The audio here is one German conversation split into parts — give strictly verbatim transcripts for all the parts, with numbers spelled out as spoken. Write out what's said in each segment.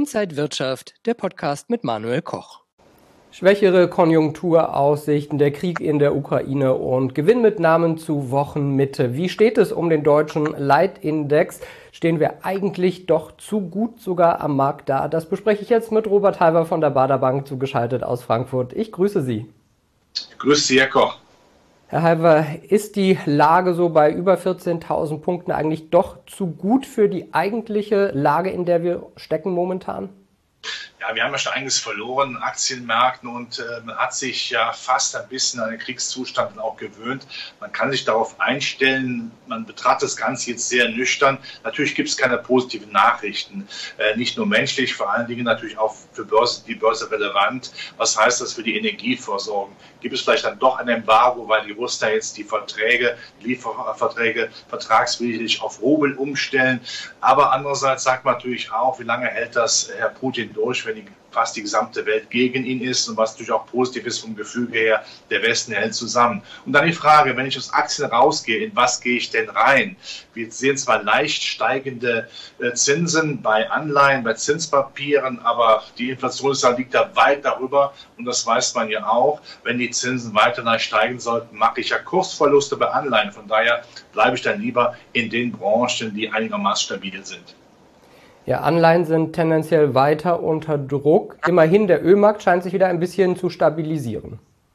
Inside Wirtschaft, der Podcast mit Manuel Koch. Schwächere Konjunkturaussichten, der Krieg in der Ukraine und Gewinnmitnahmen zu Wochenmitte. Wie steht es um den deutschen Leitindex? Stehen wir eigentlich doch zu gut sogar am Markt da? Das bespreche ich jetzt mit Robert Halver von der Baader Bank, zugeschaltet aus Frankfurt. Ich grüße Sie. Grüße Sie, Herr Koch. Herr Halver, ist die Lage so bei über vierzehntausend Punkten eigentlich doch zu gut für die eigentliche Lage, in der wir stecken momentan? Ja, wir haben ja schon einiges verloren, Aktienmärkten, und äh, man hat sich ja fast ein bisschen an den Kriegszustand auch gewöhnt. Man kann sich darauf einstellen, man betrachtet das Ganze jetzt sehr nüchtern. Natürlich gibt es keine positiven Nachrichten, äh, nicht nur menschlich, vor allen Dingen natürlich auch für Börse, die Börse relevant. Was heißt das für die Energieversorgung? Gibt es vielleicht dann doch ein Embargo, weil die Russen jetzt die Verträge, die Lieferverträge vertragswidrig auf Rubel umstellen? Aber andererseits sagt man natürlich auch, wie lange hält das Herr Putin durch, wenn die, fast die gesamte Welt gegen ihn ist, und was natürlich auch positiv ist vom Gefüge her, der Westen hält zusammen. Und dann die Frage, wenn ich aus Aktien rausgehe, in was gehe ich denn rein? Wir sehen zwar leicht steigende äh, Zinsen bei Anleihen, bei Zinspapieren, aber die Inflation liegt da weit darüber, und das weiß man ja auch. Wenn die Zinsen weiter leicht steigen sollten, mache ich ja Kursverluste bei Anleihen. Von daher bleibe ich dann lieber in den Branchen, die einigermaßen stabil sind. Ja, Anleihen sind tendenziell weiter unter Druck. Immerhin, der Ölmarkt scheint sich wieder ein bisschen zu stabilisieren.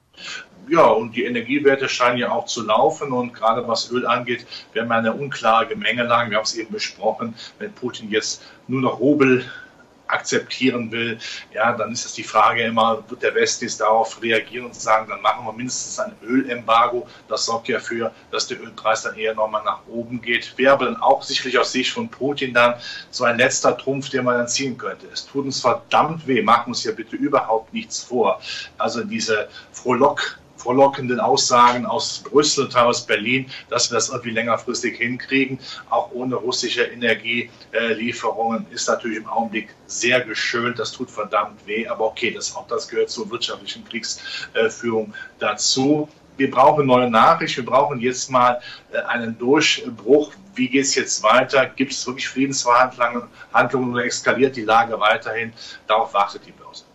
Ja, und die Energiewerte scheinen ja auch zu laufen, und gerade was Öl angeht, wir haben ja eine unklare Gemengelage. Wir haben es eben besprochen, wenn Putin jetzt nur noch Rubel akzeptieren will, ja, dann ist es die Frage immer, wird der Westen jetzt darauf reagieren und sagen, dann machen wir mindestens ein Ölembargo. Das sorgt ja dafür, dass der Ölpreis dann eher nochmal nach oben geht. Wäre aber dann auch sicherlich aus Sicht von Putin dann so ein letzter Trumpf, den man dann ziehen könnte. Es tut uns verdammt weh, machen uns ja bitte überhaupt nichts vor. Also diese Frohlock frohlockenden Aussagen aus Brüssel und aus Berlin, dass wir das irgendwie längerfristig hinkriegen, auch ohne russische Energielieferungen, ist natürlich im Augenblick sehr geschönt. Das tut verdammt weh, aber okay, das, auch das gehört zur wirtschaftlichen Kriegsführung dazu. Wir brauchen neue Nachrichten, wir brauchen jetzt mal einen Durchbruch. Wie geht es jetzt weiter? Gibt es wirklich Friedensverhandlungen Handlungen, oder eskaliert die Lage weiterhin? Darauf wartet die Börse.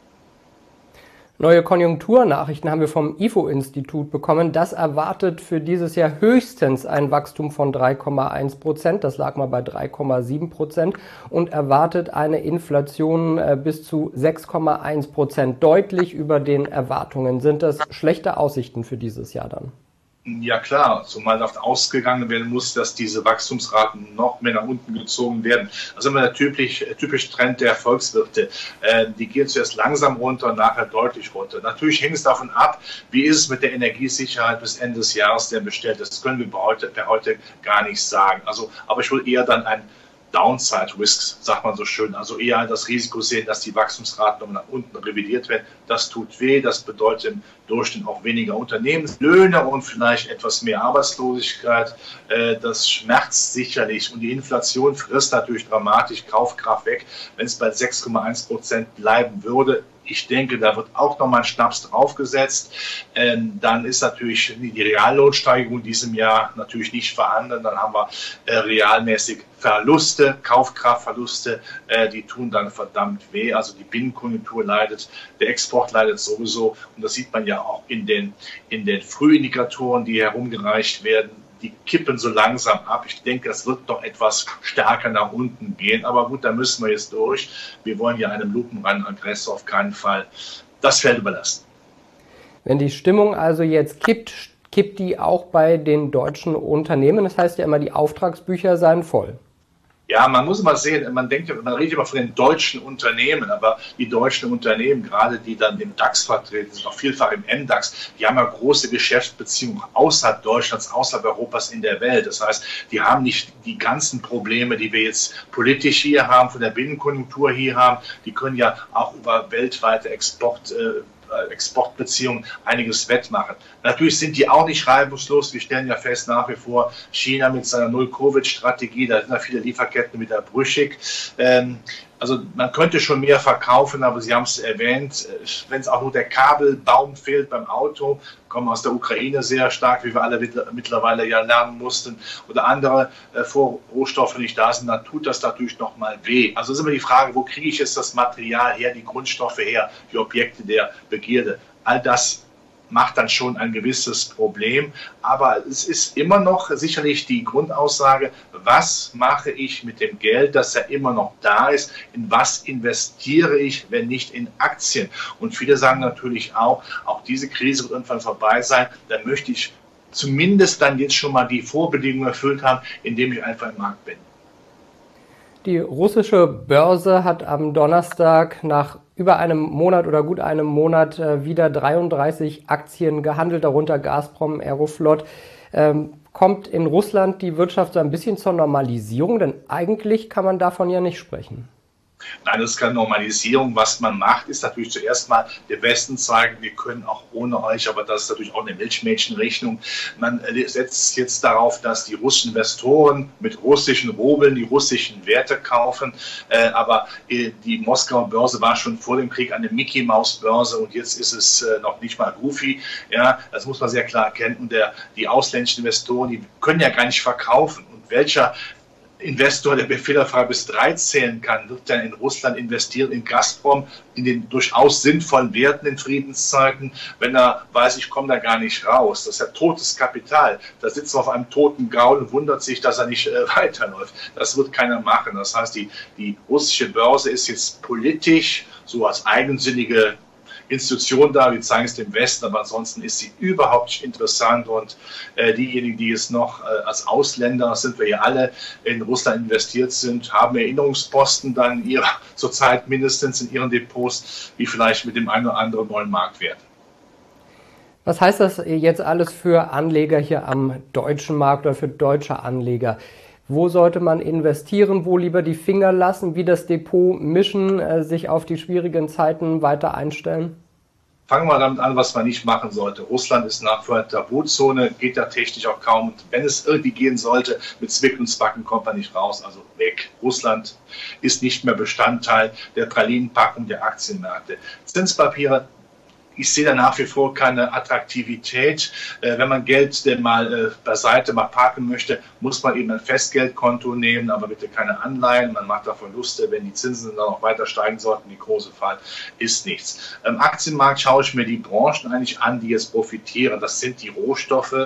Neue Konjunkturnachrichten haben wir vom I F O-Institut bekommen. Das erwartet für dieses Jahr höchstens ein Wachstum von drei Komma eins Prozent. Das lag mal bei drei Komma sieben Prozent, und erwartet eine Inflation bis zu sechs Komma eins Prozent. Deutlich über den Erwartungen. Sind das schlechte Aussichten für dieses Jahr dann? Ja klar, zumal davon ausgegangen werden muss, dass diese Wachstumsraten noch mehr nach unten gezogen werden. Also immer der typisch, typische Trend der Volkswirte. Äh, die gehen zuerst langsam runter und nachher deutlich runter. Natürlich hängt es davon ab, wie ist es mit der Energiesicherheit bis Ende des Jahres denn bestellt. Das können wir bei heute, per heute gar nicht sagen. Also, aber ich will eher dann ein Downside Risks, sagt man so schön, also eher das Risiko sehen, dass die Wachstumsraten nochmal nach unten revidiert werden. Das tut weh, das bedeutet im Durchschnitt auch weniger Unternehmenslöhne und vielleicht etwas mehr Arbeitslosigkeit. Das schmerzt sicherlich, und die Inflation frisst natürlich dramatisch Kaufkraft weg, wenn es bei sechs Komma eins Prozent bleiben würde. Ich denke, da wird auch nochmal ein Schnaps draufgesetzt. Ähm, dann ist natürlich die Reallohnsteigerung in diesem Jahr natürlich nicht vorhanden. Dann haben wir äh, realmäßig Verluste, Kaufkraftverluste, äh, die tun dann verdammt weh. Also die Binnenkonjunktur leidet, der Export leidet sowieso. Und das sieht man ja auch in den, in den Frühindikatoren, die herumgereicht werden. Die kippen so langsam ab. Ich denke, es wird noch etwas stärker nach unten gehen. Aber gut, da müssen wir jetzt durch. Wir wollen ja einem Lupenrennen-Aggressor auf keinen Fall das Feld überlassen. Wenn die Stimmung also jetzt kippt, kippt die auch bei den deutschen Unternehmen? Das heißt ja immer, die Auftragsbücher seien voll. Ja, man muss mal sehen, man denkt, man redet immer von den deutschen Unternehmen, aber die deutschen Unternehmen, gerade die dann im DAX vertreten sind, auch vielfach im M DAX, die haben ja große Geschäftsbeziehungen außerhalb Deutschlands, außerhalb Europas in der Welt. Das heißt, die haben nicht die ganzen Probleme, die wir jetzt politisch hier haben, von der Binnenkonjunktur hier haben. Die können ja auch über weltweite Export äh, Exportbeziehungen einiges wettmachen. Natürlich sind die auch nicht reibungslos. Wir stellen ja fest, nach wie vor China mit seiner Null-Covid-Strategie, da sind ja viele Lieferketten wieder brüchig. Ähm, Also man könnte schon mehr verkaufen, aber Sie haben es erwähnt, wenn es auch nur der Kabelbaum fehlt beim Auto, kommen aus der Ukraine sehr stark, wie wir alle mittlerweile ja lernen mussten, oder andere äh, Vorrohstoffe nicht da sind, dann tut das natürlich nochmal weh. Also ist immer die Frage, wo kriege ich jetzt das Material her, die Grundstoffe her, die Objekte der Begierde. All das macht dann schon ein gewisses Problem. Aber es ist immer noch sicherlich die Grundaussage, was mache ich mit dem Geld, das ja immer noch da ist, in was investiere ich, wenn nicht in Aktien. Und viele sagen natürlich auch, auch diese Krise wird irgendwann vorbei sein, dann möchte ich zumindest dann jetzt schon mal die Vorbedingungen erfüllt haben, indem ich einfach im Markt bin. Die russische Börse hat am Donnerstag nach über einem Monat oder gut einem Monat äh, wieder dreiunddreißig Aktien gehandelt, darunter Gazprom, Aeroflot. Ähm, kommt in Russland die Wirtschaft so ein bisschen zur Normalisierung? Denn eigentlich kann man davon ja nicht sprechen. Nein, das ist keine Normalisierung. Was man macht, ist natürlich zuerst mal der Westen zeigen, wir können auch ohne euch, aber das ist natürlich auch eine Milchmädchenrechnung. Man setzt jetzt darauf, dass die russischen Investoren mit russischen Rubeln die russischen Werte kaufen. Äh, aber äh, die Moskauer Börse war schon vor dem Krieg eine Mickey-Maus-Börse und jetzt ist es äh, noch nicht mal Goofy. Ja, das muss man sehr klar erkennen. Und der, die ausländischen Investoren, die können ja gar nicht verkaufen. Und welcher Investor, der fehlerfrei bis drei zählen kann, wird dann in Russland investieren, in Gazprom, in den durchaus sinnvollen Werten in Friedenszeiten, wenn er weiß, ich komme da gar nicht raus. Das ist ja totes Kapital. Da sitzt er auf einem toten Gaul und wundert sich, dass er nicht äh, weiterläuft. Das wird keiner machen. Das heißt, die, die russische Börse ist jetzt politisch so als eigensinnige Institution da, wir zeigen es dem Westen, aber ansonsten ist sie überhaupt nicht interessant und äh, diejenigen, die jetzt noch äh, als Ausländer, sind wir ja alle, in Russland investiert sind, haben Erinnerungsposten dann ihrer, zurzeit mindestens in ihren Depots, wie vielleicht mit dem einen oder anderen neuen Marktwert. Was heißt das jetzt alles für Anleger hier am deutschen Markt oder für deutsche Anleger? Wo sollte man investieren, wo lieber die Finger lassen, wie das Depot mischen, äh, sich auf die schwierigen Zeiten weiter einstellen? Fangen wir damit an, was man nicht machen sollte. Russland ist nach wie vor eine Tabuzone, geht da technisch auch kaum. Und wenn es irgendwie gehen sollte, mit Zwick und Zwacken kommt man nicht raus, also weg. Russland ist nicht mehr Bestandteil der Pralinenpackung der Aktienmärkte. Zinspapiere, ich sehe da nach wie vor keine Attraktivität. Äh, wenn man Geld denn mal äh, beiseite mal parken möchte, muss man eben ein Festgeldkonto nehmen, aber bitte keine Anleihen. Man macht da Verluste, wenn die Zinsen dann noch weiter steigen sollten. Die große Fall ist nichts. Im Aktienmarkt schaue ich mir die Branchen eigentlich an, die jetzt profitieren. Das sind die Rohstoffe.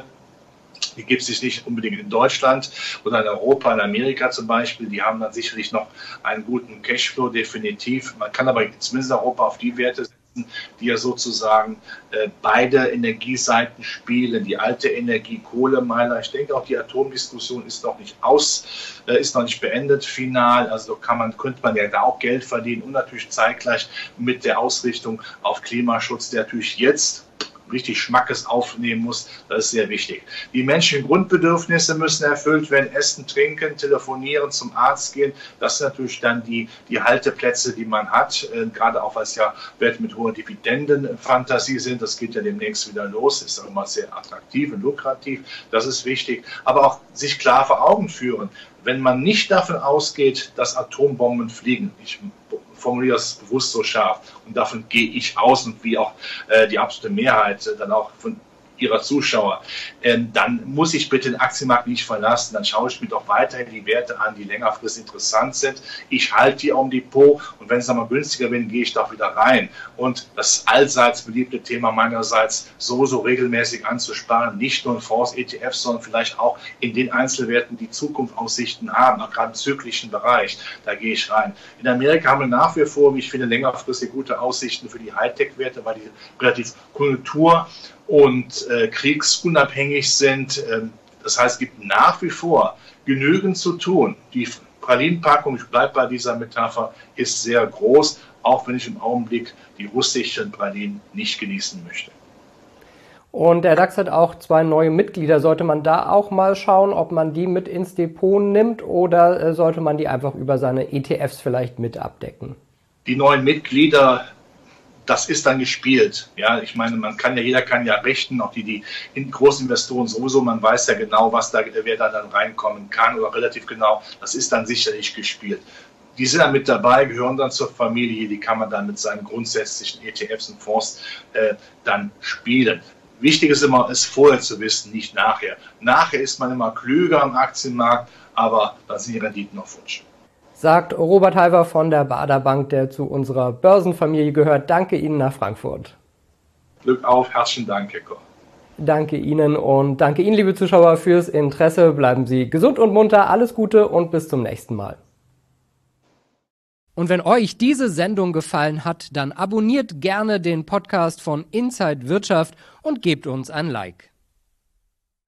Die gibt es nicht unbedingt in Deutschland oder in Europa, in Amerika zum Beispiel. Die haben dann sicherlich noch einen guten Cashflow, definitiv. Man kann aber zumindest in Europa auf die Werte setzen, die ja sozusagen äh, beide Energieseiten spielen, die alte Energie, Kohlemeiler. Ich denke auch die Atomdiskussion ist noch nicht aus, äh, ist noch nicht beendet final. Also kann man, könnte man ja da auch Geld verdienen und natürlich zeitgleich mit der Ausrichtung auf Klimaschutz, der natürlich jetzt richtig Schmackes aufnehmen muss, das ist sehr wichtig. Die menschlichen Grundbedürfnisse müssen erfüllt werden, essen, trinken, telefonieren, zum Arzt gehen. Das sind natürlich dann die, die Halteplätze, die man hat, äh, gerade auch, weil es ja Werte mit hoher Dividendenfantasie sind. Das geht ja demnächst wieder los, ist auch immer sehr attraktiv und lukrativ. Das ist wichtig. Aber auch sich klar vor Augen führen, wenn man nicht davon ausgeht, dass Atombomben fliegen. Ich formuliere das bewusst so scharf und davon gehe ich aus und wie auch äh, die absolute Mehrheit äh, dann auch von ihrer Zuschauer, ähm, dann muss ich bitte den Aktienmarkt nicht verlassen. Dann schaue ich mir doch weiterhin die Werte an, die längerfristig interessant sind. Ich halte die am Depot und wenn es dann mal günstiger wird, gehe ich doch wieder rein. Und das allseits beliebte Thema meinerseits, so so regelmäßig anzusparen, nicht nur in Fonds, E T Fs, sondern vielleicht auch in den Einzelwerten, die Zukunftsaussichten haben, auch gerade im zyklischen Bereich, da gehe ich rein. In Amerika haben wir nach wie vor, wie ich finde, längerfristig gute Aussichten für die Hightech-Werte, weil die relativ Konjunktur- und äh, kriegsunabhängig sind. Ähm, das heißt, es gibt nach wie vor genügend zu tun. Die Pralinenpackung, ich bleibe bei dieser Metapher, ist sehr groß, auch wenn ich im Augenblick die russischen Pralinen nicht genießen möchte. Und der DAX hat auch zwei neue Mitglieder. Sollte man da auch mal schauen, ob man die mit ins Depot nimmt oder äh, sollte man die einfach über seine E T Fs vielleicht mit abdecken? Die neuen Mitglieder, das ist dann gespielt. Ja, ich meine, man kann ja, jeder kann ja rechnen, auch die, die in großen Investoren sowieso, man weiß ja genau, was da, wer da dann reinkommen kann oder relativ genau. Das ist dann sicherlich gespielt. Die sind dann mit dabei, gehören dann zur Familie, die kann man dann mit seinen grundsätzlichen E T Fs und Fonds äh, dann spielen. Wichtig ist immer, es vorher zu wissen, nicht nachher. Nachher ist man immer klüger am Aktienmarkt, aber dann sind die Renditen auf Wunsch. Sagt Robert Halver von der Baader Bank, der zu unserer Börsenfamilie gehört. Danke Ihnen nach Frankfurt. Glück auf, herzlichen Dank, Herr Koch. Danke Ihnen und danke Ihnen, liebe Zuschauer, fürs Interesse. Bleiben Sie gesund und munter, alles Gute und bis zum nächsten Mal. Und wenn euch diese Sendung gefallen hat, dann abonniert gerne den Podcast von Inside Wirtschaft und gebt uns ein Like.